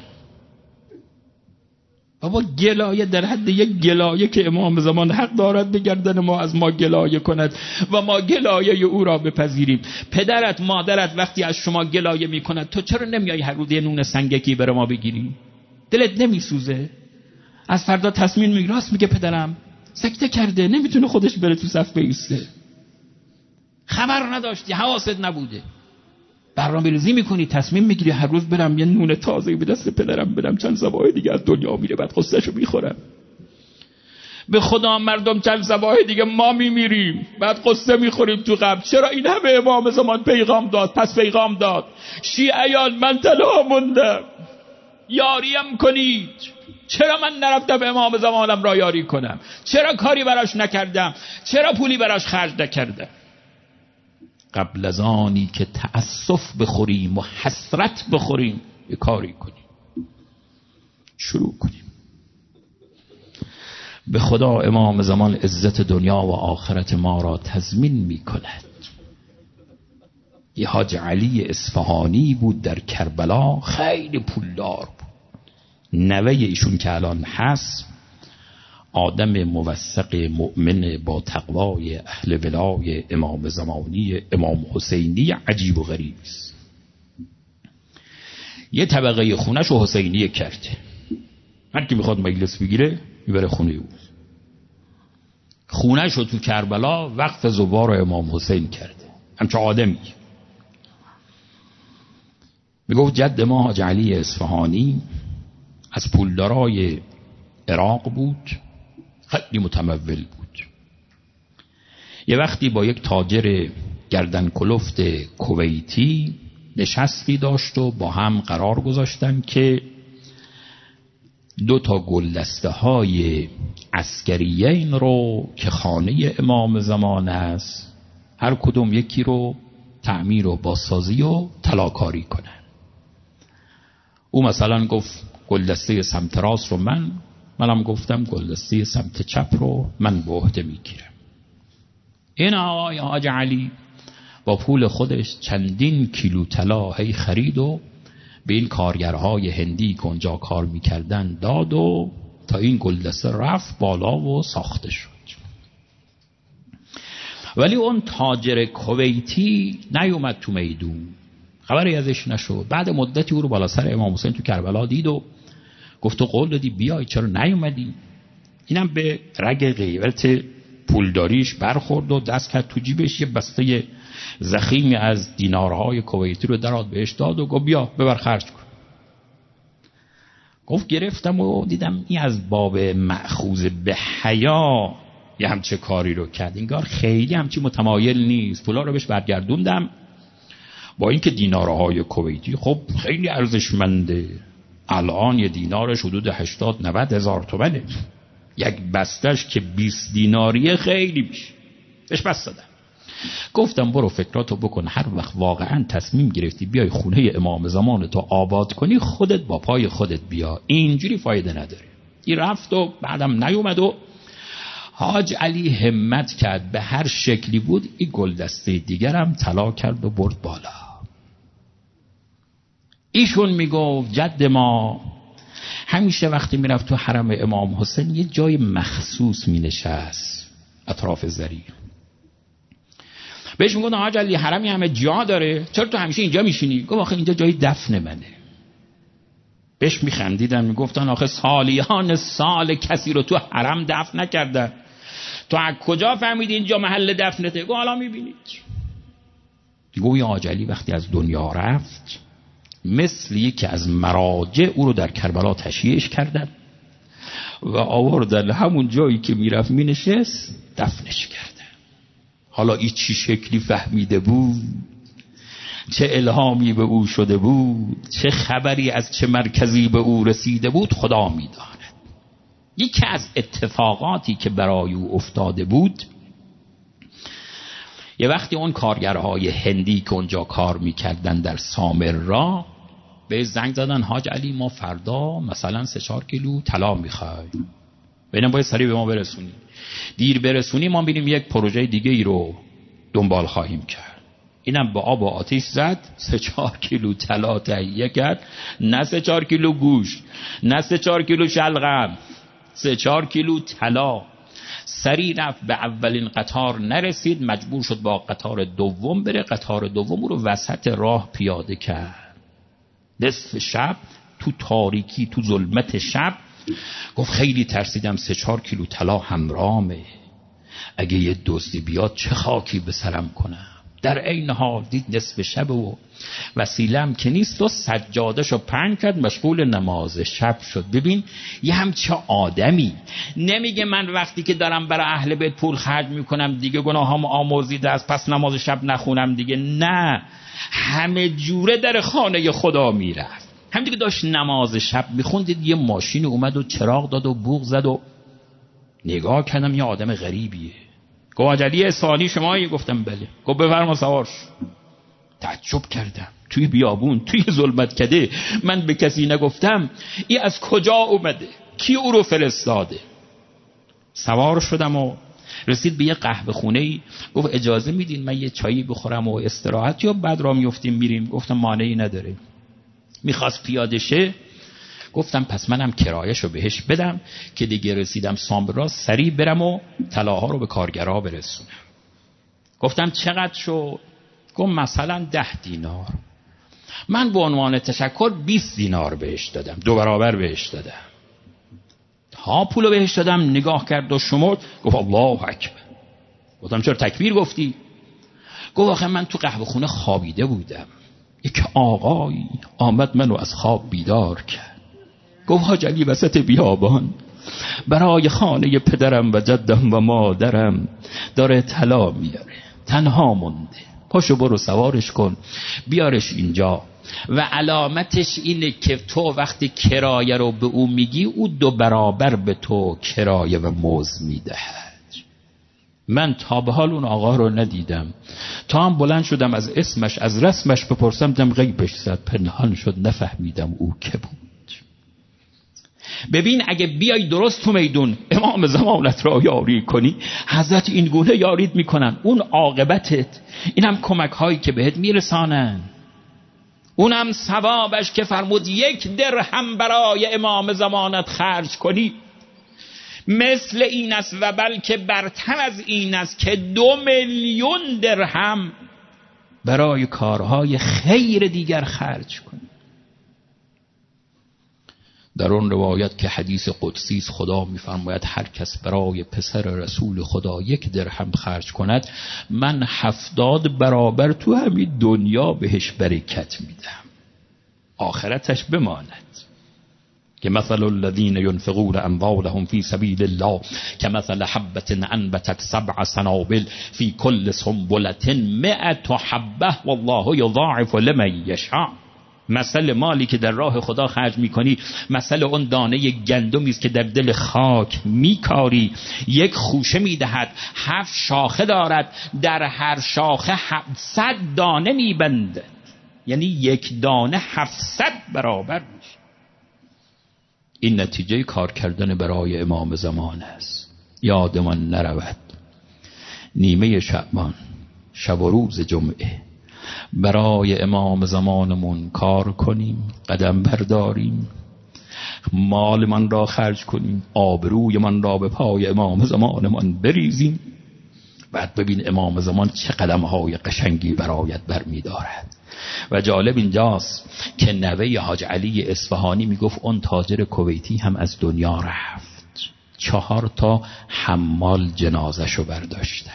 بابا گلایه در حد یک گلایه که امام زمان حق دارد به گردن ما از ما گلایه کند و ما گلایه او را بپذیریم. پدرت مادرت وقتی از شما گلایه می کند تو چرا نمیای هر روز یه نون سنگکی برای ما بگیری؟ دلت نمیسوزه؟ از فردا تصمیم میگیری راست میگه پدرم سکته کرده نمیتونه خودش بره تو صف بایسته، خبر نداشتی، حواست نبوده، برنامه‌ریزی میکنی، تصمیم میگیری هر روز برم یه نون تازه به دست پدرم بدم، چند سبای دیگه از دنیا میره بعد قصه‌شو میخورم. به خدا مردم چند صباح دیگه ما میمیریم، بعد قصه میخوریم تو قبر. چرا این همه امام زمان پیغام داد، پس پیغام داد شیعیان من تنها موندم، یاریم کنید. چرا من نرفتم امام زمانم را یاری کنم؟ چرا کاری براش نکردم؟ چرا پولی براش خرج نکردم؟ قبل از آنی که تأسف بخوریم و حسرت بخوریم یه کاری کنیم، شروع کنیم. به خدا امام زمان عزت دنیا و آخرت ما را تضمین می کند. یه حاج علی اصفهانی بود در کربلا، خیلی پولدار بود. نوه ایشون که الان هست آدم موثق مؤمن با تقوای اهل ولای امام زمانی امام حسینی عجیب و غریب است. یه طبقه خونه‌شو حسینی کرده، هر کی میخواد مجلس بگیره میبره خونه او. خونه‌شو تو کربلا وقف زوار امام حسین کرده، همچه آدمی. میگفت جد ما حاج علی اصفهانی از پولدارای عراق بود، خیلی متمول بود. یه وقتی با یک تاجر گردن کلفت کویتی نشستی داشت و با هم قرار گذاشتن که دو تا گلدسته های عسکریین رو که خانه امام زمان است هر کدوم یکی رو تعمیر و بازسازی و طلاکاری کنن. او مثلا گفت گلدسته سمت راست رو من، منم گفتم گلدسته سمت چپ رو من به عهده میگیرم. این آقای حاج علی با پول خودش چندین کیلو طلا هی خرید و به این کارگرهای هندی که اونجا کار میکردن داد و تا این گلدسته رفت بالا و ساخته شد. ولی اون تاجر کویتی نیومد تو میدون، خبری ازش نشد. بعد مدتی او رو بالا سر امام حسین تو کربلا دید و گفت تو قول دادی بیای، چرا نیومدی؟ اینم به رگ غیرت پولداریش برخورد و دست کرد تو جیبش، یه بسته زخیمی از دینارهای کویتی رو درآد بهش داد و گفت بیا ببر خرج کن. گفت گرفتم و دیدم این از باب مأخوذ به حیا یه همچه کاری رو کرد، انگار خیلی همچی متمایل نیست. پولا رو بهش برگردوندم، با اینکه دینارهای کویتی خب خیلی ارزشمنده، الان یه دینارش حدود هشتاد نود هزار تومنه، یک بستش که بیست دیناریه خیلی میشه. بهش بس دادم، گفتم برو فکراتو بکن، هر وقت واقعا تصمیم گرفتی بیای خونه امام زمان تو آباد کنی خودت با پای خودت بیا، اینجوری فایده نداره. این رفت و بعدم نیومد و حاج علی همت کرد به هر شکلی بود این گلدسته دیگرم طلا کرد و برد بالا. ایشون میگفت جد ما همیشه وقتی میرفت تو حرم امام حسین یه جای مخصوص مینشست اطراف زری. بهش میگفتن حاج علی حرمی همه جا داره، چرا تو همیشه اینجا میشینی؟ گفت آخه اینجا جای دفن منه. بهش میخندیدن میگفتن آخه سالیان سال کسی رو تو حرم دفن نکردن، تو از کجا فهمیدی اینجا محل دفنته؟ گفت حالا میبینید. گویا حاج علی وقتی از دنیا رفت مثل یکی از مراجع او رو در کربلا تشییعش کردن و آوردن همون جایی که میرفت مینشست دفنش کردن. حالا این چی شکلی فهمیده بود، چه الهامی به او شده بود، چه خبری از چه مرکزی به او رسیده بود خدا میداند. یکی از اتفاقاتی که برای او افتاده بود، یه وقتی اون کارگرهای هندی که اونجا کار میکردن در سامرا به زنگ زدن حاج علی ما فردا مثلا سه چهار کیلو طلا میخوایم، ببینم باید سریع به ما برسونی، دیر برسونی ما بینیم یک پروژه دیگه ای رو دنبال خواهیم کرد. اینم با آب و آتش زد، سه چهار کیلو طلا تهیه کرد، نه سه چهار کیلو گوشت، نه سه چهار کیلو شلغم، سه چهار کیلو طلا. سریع رفت، به اولین قطار نرسید، مجبور شد با قطار دوم بره. قطار دوم رو وسط راه پیاده کرد، نصف شب تو تاریکی تو ظلمت شب. گفت خیلی ترسیدم، سه چهار کیلو طلا همرامه، اگه یه دزدی بیاد چه خاکی به سرم کنم. در عین حال دید نصف شب و وسیله‌ام که نیست و سجاده‌شو پهن کرد مشغول نماز شب شد. ببین یه همچه آدمی نمیگه من وقتی که دارم برای اهل بیت پول خرج میکنم دیگه گناهام آمرزیده است پس نماز شب نخونم دیگه. نه، همه جوره در خانه خدا میرفت. هم دیگه داشت نماز شب میخوندید یه ماشین اومد و چراغ داد و بوق زد و نگاه کردم یه آدم غریبیه. گفت علی اصفهانی شمایی؟ گفتم بله. گفت بفرما سوار شو. تعجب کردم، توی بیابون توی ظلمت کده من به کسی نگفتم، این از کجا اومده؟ کی او رو فرستاده؟ سوار شدم و رسید به یه قهوه خونه‌ای. گفت اجازه میدین من یه چایی بخورم و استراحت یا بعد را میافتیم میریم؟ گفتم مانعی نداره. میخواست پیاده شه، گفتم پس منم کرایه‌شو بهش بدم که دیگه رسیدم سامرا سریع برم و طلاها رو به کارگرها برسونم. گفتم چقدر شد؟ گفت مثلا ده دینار. من به عنوان تشکر بیست دینار بهش دادم، دو برابر بهش دادم. ها پولو بهش دادم، نگاه کرد و شمرد، گفت الله اکبر. گفتم چرا تکبیر گفتی؟ گفت آخه من تو قهوه خونه خوابیده بودم، یک آقایی آمد منو از خواب بیدار کرد. گفت حاج علی وسط بیابان برای خانه پدرم و جدم و مادرم داره طلا میاره، تنها مونده، پاشو برو سوارش کن بیارش اینجا و علامتش اینه که تو وقتی کرایه رو به او میگی او دو برابر به تو کرایه و موز میدهد. من تا به حال اون آقا رو ندیدم، تا هم بلند شدم از اسمش از رسمش بپرسم دم غیبش زد، پنهان شد، نفهمیدم او که بود. ببین اگه بیای درست تو میدون امام زمانت را یاری کنی، حضرت این گونه یارید میکنن، اون عاقبتت، اینم کمک هایی که بهت میرسانن، اونم ثوابش که فرمود یک درهم برای امام زمانت خرج کنی مثل این است و بلکه برتر از این است که دو میلیون درهم برای کارهای خیر دیگر خرج کنی. در اون روایت که حدیث قدسی است خدا میفرماید هر کس برای پسر رسول خدا یک درهم خرج کند من هفتاد برابر تو همین دنیا بهش برکت میدم، آخرتش بماند. که مثل الذین ينفقون اموالهم فی سبیل الله که مثل حبة انبتت سبع سنابل فی کل سنبلة مئة حبة والله یضاعف لمن یشاء. مثل مالی که در راه خدا خرج میکنی مثل اون دانه گندمی است که در دل خاک میکاری، یک خوشه میدهد، هفت شاخه دارد، در هر شاخه هفتصد دانه میبنده، یعنی یک دانه هفتصد برابر میشه. این نتیجه کار کردن برای امام زمان است. یادمان نرود نیمه شعبان شب و روز جمعه برای امام زمانمون کار کنیم، قدم برداریم، مال من را خرج کنیم، آبروی من را به پای امام زمانمان بریزیم. بعد ببین امام زمان چه قدم‌های قشنگی برایت برمی دارد. و جالب اینجاست که نوه حاج علی اصفهانی میگفت اون تاجر کویتی هم از دنیا رفت، چهار تا حمال جنازه‌شو برداشته،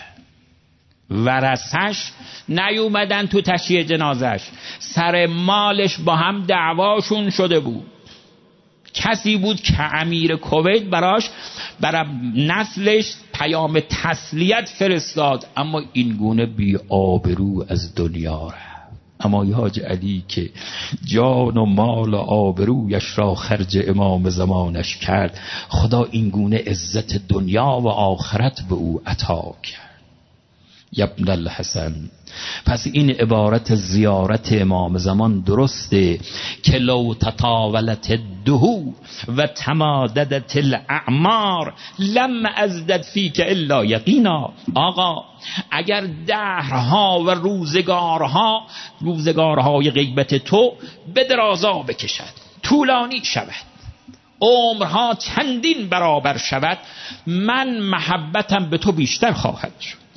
ورثش نیومدن تو تشییع جنازش، سر مالش با هم دعواشون شده بود. کسی بود که امیر کویت براش برای نسلش پیام تسلیت فرستاد، اما این گونه بی آبرو از دنیا رفت. اما حاج علی که جان و مال و آبرویش را خرج امام زمانش کرد، خدا این گونه عزت دنیا و آخرت به او عطا کرد. ابن الحسن، پس این عبارت زیارت امام زمان درسته که لو تطاولت الدهور و تماددت الاعمار لم ازدد فیک الا یقینا. آقا اگر دهرها و روزگارها روزگارهای غیبت تو به درازا بکشد، طولانی شود، عمرها چندین برابر شود، من محبتم به تو بیشتر خواهد شد.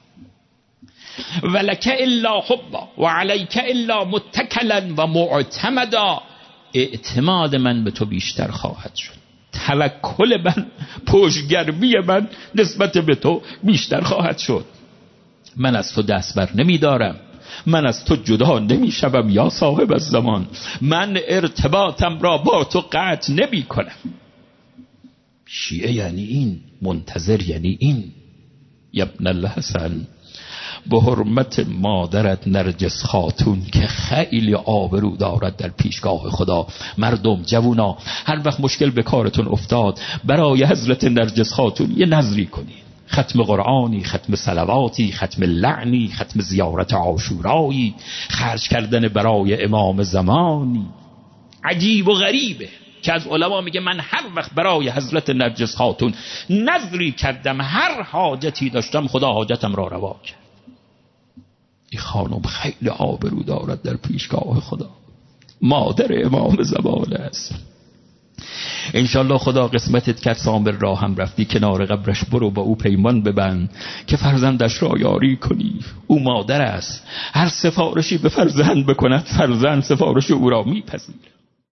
ولک الا حبا و علیک الا متکلا و معتمدا. اعتماد من به تو بیشتر خواهد شد، توکل من، پشتگرمی من نسبت به تو بیشتر خواهد شد. من از تو دست بر نمی دارم، من از تو جدا نمی شوم یا صاحب الزمان، من ارتباطم را با تو قطع نمی کنم. شیعه یعنی این، منتظر یعنی این. ابن الحسن، به حرمت مادرت نرجس خاتون که خیلی آبرو دارد در پیشگاه خدا. مردم جوونا هر وقت مشکل به کارتون افتاد برای حضرت نرجس خاتون یه نذری کنید، ختم قرآنی، ختم صلواتی، ختم لعنی، ختم زیارت عاشورایی، خرج کردن برای امام زمانی. عجیب و غریبه که از علما میگه من هر وقت برای حضرت نرجس خاتون نذری کردم، هر حاجتی داشتم، خدا حاجتم را روا کرد. این خانم خیلی آبرو دارد در پیشگاه خدا، مادر امام زمان است. انشالله خدا قسمتت کرد، سامر راه هم رفتی، کنار قبرش برو با او پیمان ببند که فرزندش را یاری کنی. او مادر است، هر سفارشی به فرزند بکند فرزند سفارش او را میپذیرد.